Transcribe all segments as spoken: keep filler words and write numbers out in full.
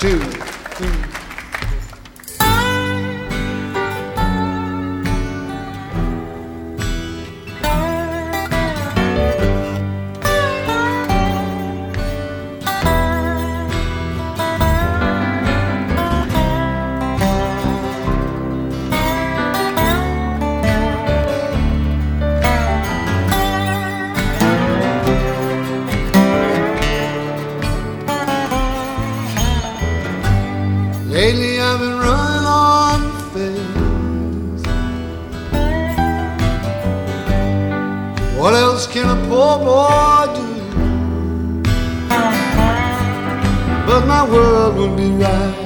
two, two. Lately I've been running on faith. What else can a poor boy do? But my world will be right.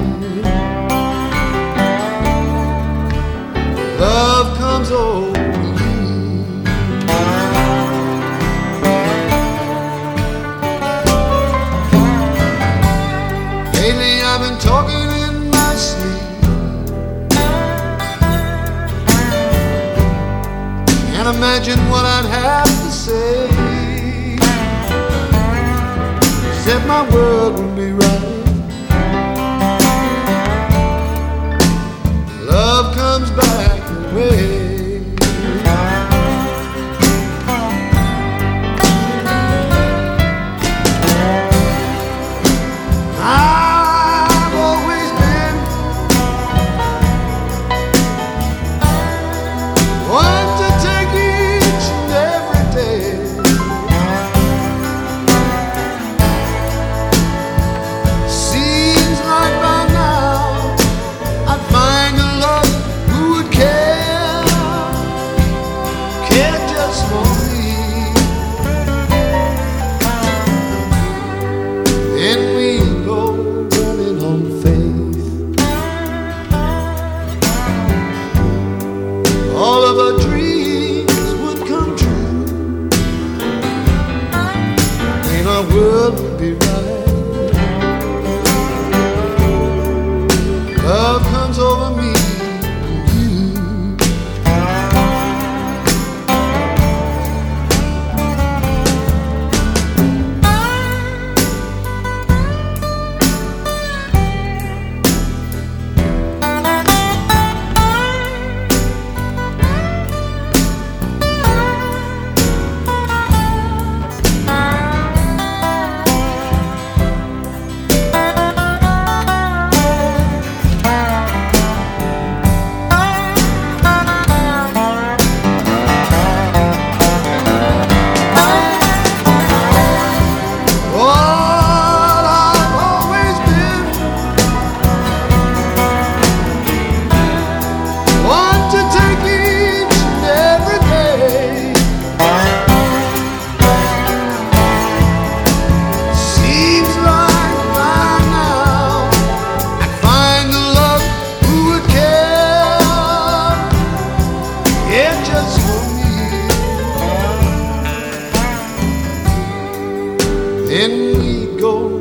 Love comes over me. Lately I've been talking Can't imagine what I'd have to say. Said my world would be right. Love comes back the way. All of our dreams would come true, and our world would be right. Love comes over me and you. Then we go